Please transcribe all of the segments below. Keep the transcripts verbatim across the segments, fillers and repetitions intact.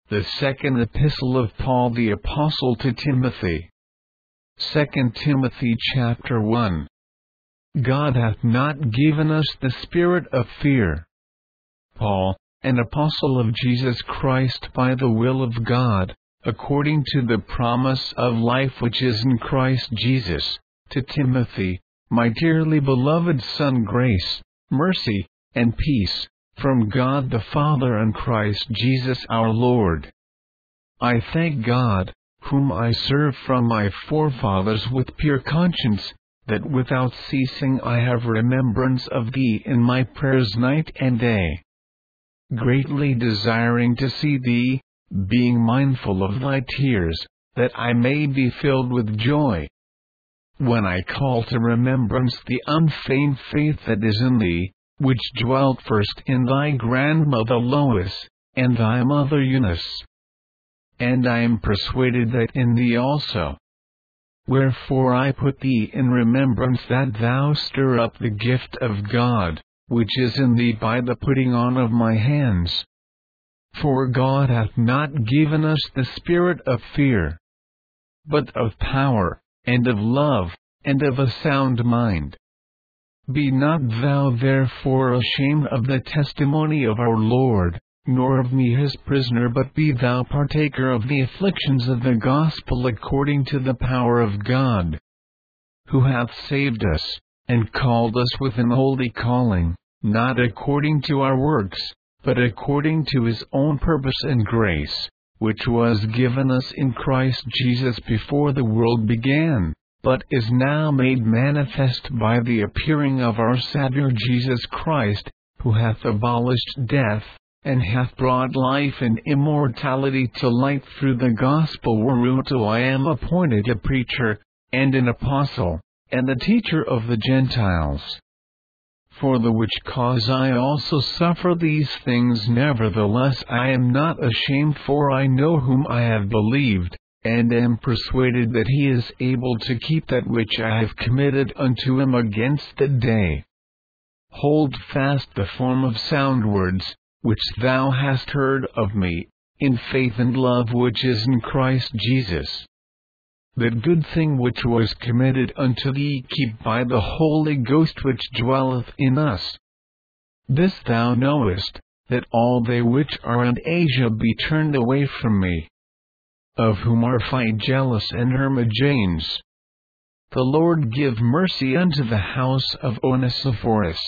The second epistle of Paul the Apostle to Timothy. Second Timothy chapter one. God hath not given us the spirit of fear. Paul, an apostle of Jesus Christ by the will of God, according to the promise of life which is in Christ Jesus, to Timothy, my dearly beloved son, grace, mercy, and peace, from God the Father and Christ Jesus our Lord. I thank God, whom I serve from my forefathers with pure conscience, that without ceasing I have remembrance of thee in my prayers night and day, greatly desiring to see thee, being mindful of thy tears, that I may be filled with joy. When I call to remembrance the unfeigned faith that is in thee, which dwelt first in thy grandmother Lois, and thy mother Eunice. And I am persuaded that in thee also. Wherefore I put thee in remembrance that thou stir up the gift of God, which is in thee by the putting on of my hands. For God hath not given us the spirit of fear, but of power, and of love, and of a sound mind. Be not thou therefore ashamed of the testimony of our Lord, nor of me his prisoner, but be thou partaker of the afflictions of the gospel according to the power of God, who hath saved us, and called us with an holy calling, not according to our works, but according to his own purpose and grace, which was given us in Christ Jesus before the world began, but is now made manifest by the appearing of our Saviour Jesus Christ, who hath abolished death, and hath brought life and immortality to light through the gospel, whereunto I am appointed a preacher, and an apostle, and a teacher of the Gentiles. For the which cause I also suffer these things, nevertheless I am not ashamed, for I know whom I have believed, and am persuaded that he is able to keep that which I have committed unto him against the day. Hold fast the form of sound words, which thou hast heard of me, in faith and love which is in Christ Jesus. That good thing which was committed unto thee keep by the Holy Ghost which dwelleth in us. This thou knowest, that all they which are in Asia be turned away from me, of whom are Phygelus and Hermogenes. The Lord give mercy unto the house of Onesiphorus.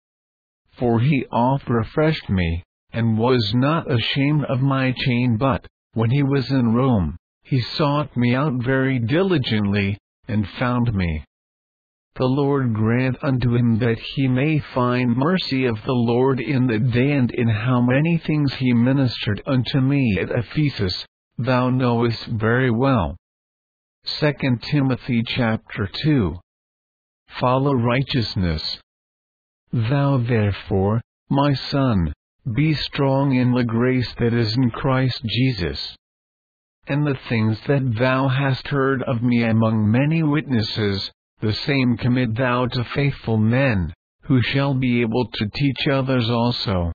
For he oft refreshed me, and was not ashamed of my chain, but, when he was in Rome, he sought me out very diligently, and found me. The Lord grant unto him that he may find mercy of the Lord in the day, and in how many things he ministered unto me at Ephesus, thou knowest very well. Second Timothy chapter two. Follow righteousness. Thou therefore, my son, be strong in the grace that is in Christ Jesus. And the things that thou hast heard of me among many witnesses, the same commit thou to faithful men, who shall be able to teach others also.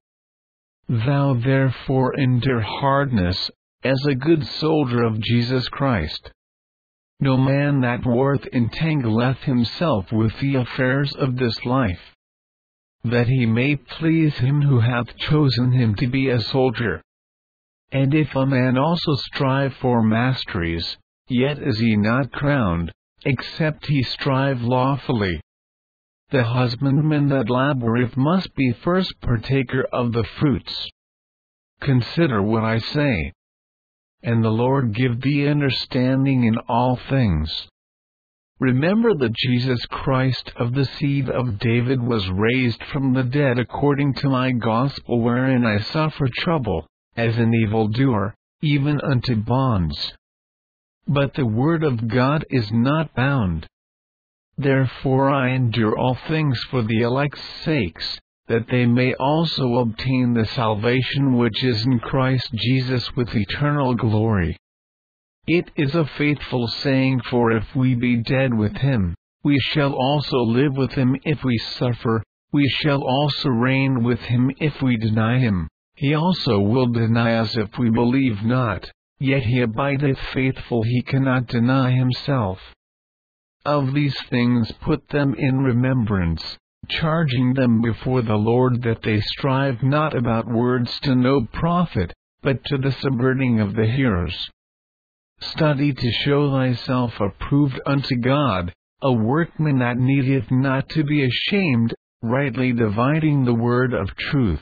Thou therefore endure hardness, as a good soldier of Jesus Christ. No man that warreth entangleth himself with the affairs of this life, that he may please him who hath chosen him to be a soldier. And if a man also strive for masteries, yet is he not crowned, except he strive lawfully. The husbandman that laboureth must be first partaker of the fruits. Consider what I say. And the Lord give thee understanding in all things. Remember that Jesus Christ of the seed of David was raised from the dead according to my gospel, wherein I suffer trouble, as an evildoer, even unto bonds. But the word of God is not bound. Therefore I endure all things for the elect's sakes, that they may also obtain the salvation which is in Christ Jesus with eternal glory. It is a faithful saying, for if we be dead with him, we shall also live with him. If we suffer, we shall also reign with him. If we deny him, he also will deny us if we believe not, yet he abideth faithful, he cannot deny himself. Of these things put them in remembrance, charging them before the Lord that they strive not about words to no profit, but to the subverting of the hearers. Study to show thyself approved unto God, a workman that needeth not to be ashamed, rightly dividing the word of truth.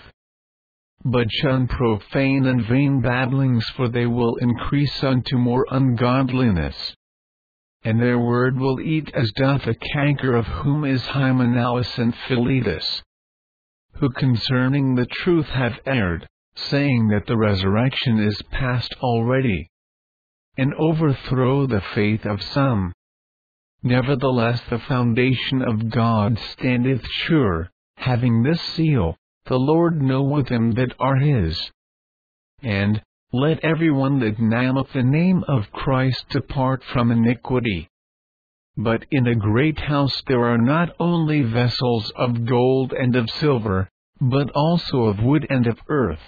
But shun profane and vain babblings, for they will increase unto more ungodliness. And their word will eat as doth a canker, of whom is Hymenaeus and Philetus, who concerning the truth have erred, saying that the resurrection is past already, and overthrow the faith of some. Nevertheless the foundation of God standeth sure, having this seal, the Lord knoweth them that are his. And, let every one that nameth the name of Christ depart from iniquity. But in a great house there are not only vessels of gold and of silver, but also of wood and of earth,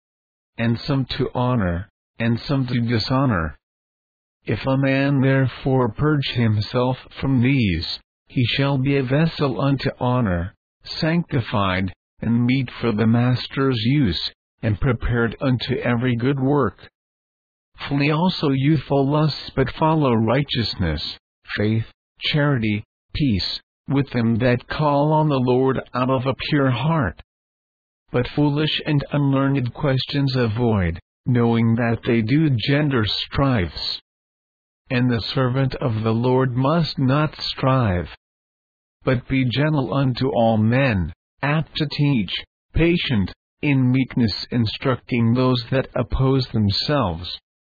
and some to honor, and some to dishonor. If a man therefore purge himself from these, he shall be a vessel unto honor, sanctified, and meet for the master's use, and prepared unto every good work. Flee also youthful lusts, but follow righteousness, faith, charity, peace, with them that call on the Lord out of a pure heart. But foolish and unlearned questions avoid, knowing that they do gender strifes. And the servant of the Lord must not strive, but be gentle unto all men, apt to teach, patient, in meekness instructing those that oppose themselves.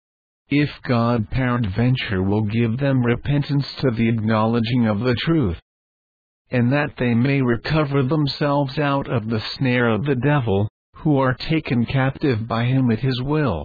If God peradventure will give them repentance to the acknowledging of the truth, and that they may recover themselves out of the snare of the devil, who are taken captive by him at his will.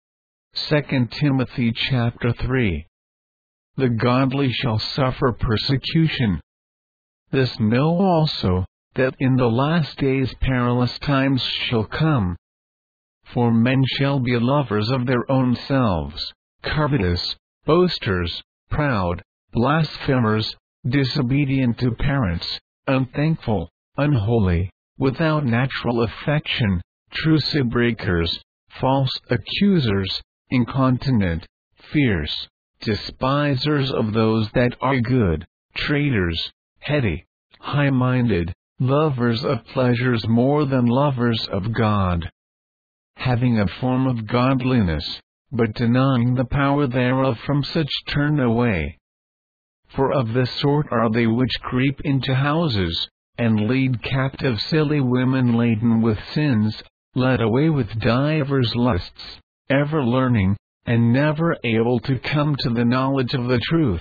Second Timothy chapter three. The godly shall suffer persecution. This know also, that in the last days perilous times shall come. For men shall be lovers of their own selves, covetous, boasters, proud, blasphemers, disobedient to parents, unthankful, unholy, without natural affection, truce breakers, false accusers, incontinent, fierce, despisers of those that are good, traitors, heady, high-minded, lovers of pleasures more than lovers of God, having a form of godliness, but denying the power thereof. From such turn away. For of this sort are they which creep into houses, and lead captive silly women laden with sins, led away with divers lusts, ever learning, and never able to come to the knowledge of the truth.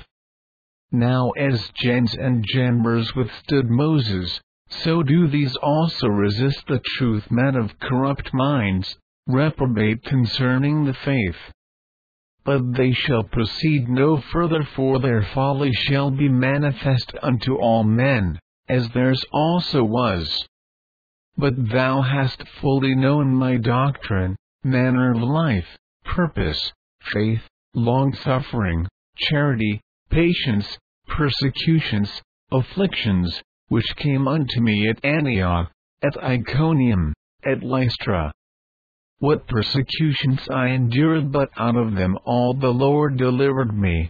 Now as Jannes and Jambres withstood Moses, so do these also resist the truth, men of corrupt minds, reprobate concerning the faith. But they shall proceed no further, for their folly shall be manifest unto all men, as theirs also was. But thou hast fully known my doctrine, manner of life, purpose, faith, long-suffering, charity, patience, persecutions, afflictions, which came unto me at Antioch, at Iconium, at Lystra. What persecutions I endured, but out of them all the Lord delivered me.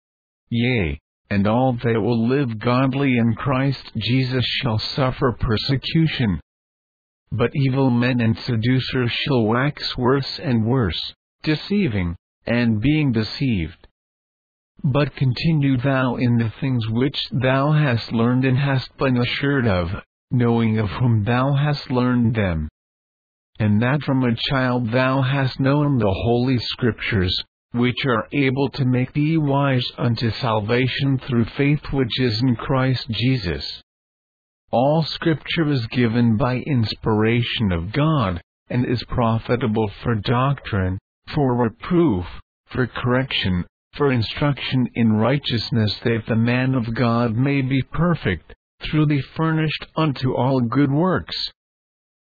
Yea, and all that will live godly in Christ Jesus shall suffer persecution. But evil men and seducers shall wax worse and worse, deceiving, and being deceived. But continue thou in the things which thou hast learned and hast been assured of, knowing of whom thou hast learned them, and that from a child thou hast known the holy Scriptures, which are able to make thee wise unto salvation through faith which is in Christ Jesus. All Scripture is given by inspiration of God, and is profitable for doctrine, for reproof, for correction, for instruction in righteousness, that the man of God may be perfect, truly furnished unto all good works.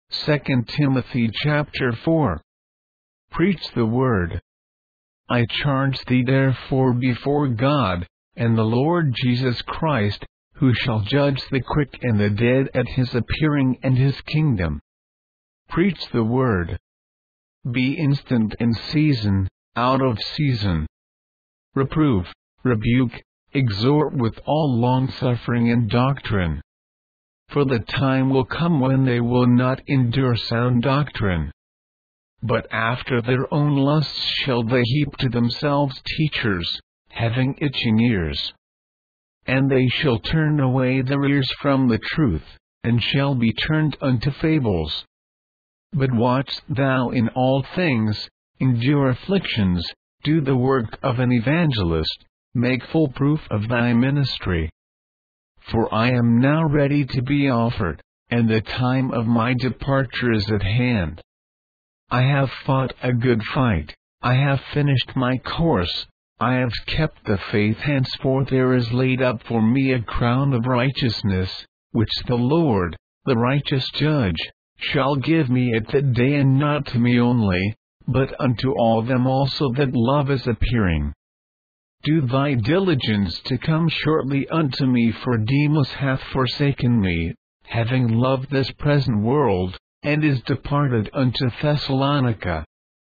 Second Timothy chapter four. Preach the word. I charge thee therefore before God, and the Lord Jesus Christ, who shall judge the quick and the dead at his appearing and his kingdom. Preach the word. Be instant in season, out of season. Reprove, rebuke, exhort with all longsuffering and doctrine. For the time will come when they will not endure sound doctrine. But after their own lusts shall they heap to themselves teachers, having itching ears. And they shall turn away their ears from the truth, and shall be turned unto fables. But watch thou in all things, endure afflictions, do the work of an evangelist, make full proof of thy ministry. For I am now ready to be offered, and the time of my departure is at hand. I have fought a good fight, I have finished my course, I have kept the faith. Henceforth there is laid up for me a crown of righteousness, which the Lord, the righteous judge, shall give me at that day, and not to me only, but unto all them also that love is appearing. Do thy diligence to come shortly unto me, for Demas hath forsaken me, having loved this present world, and is departed unto Thessalonica.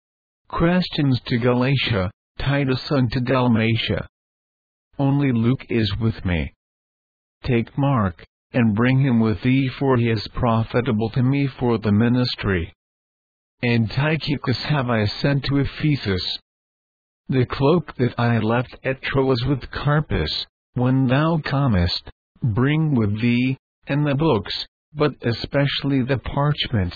Crescens to Galatia, Titus unto Dalmatia. Only Luke is with me. Take Mark, and bring him with thee, for he is profitable to me for the ministry. And Tychicus have I sent to Ephesus. The cloak that I left at Troas with Carpus, when thou comest, bring with thee, and the books, but especially the parchments.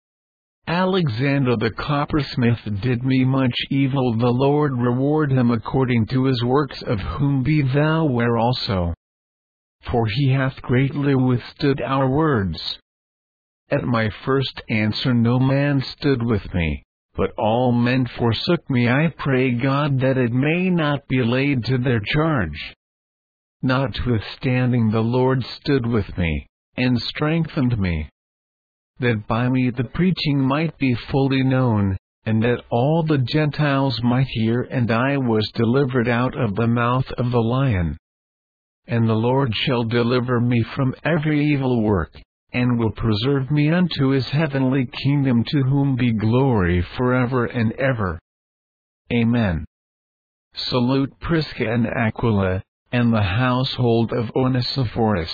Alexander the coppersmith did me much evil. The Lord reward him according to his works, of whom be thou ware also. For he hath greatly withstood our words. At my first answer no man stood with me, but all men forsook me. I pray God that it may not be laid to their charge. Notwithstanding the Lord stood with me, and strengthened me, that by me the preaching might be fully known, and that all the Gentiles might hear. And I was delivered out of the mouth of the lion. And the Lord shall deliver me from every evil work, and will preserve me unto his heavenly kingdom, to whom be glory forever and ever. Amen. Salute Prisca and Aquila, and the household of Onesiphorus.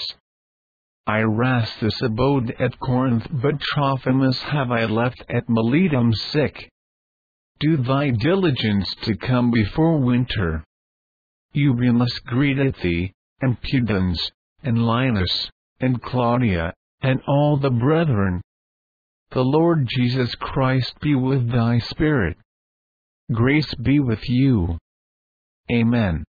Erastus abode at Corinth, but Trophimus have I left at Miletum sick. Do thy diligence to come before winter. Eubulus greeteth thee, and Pudens, and Linus, and Claudia, and all the brethren. The Lord Jesus Christ be with thy spirit. Grace be with you. Amen.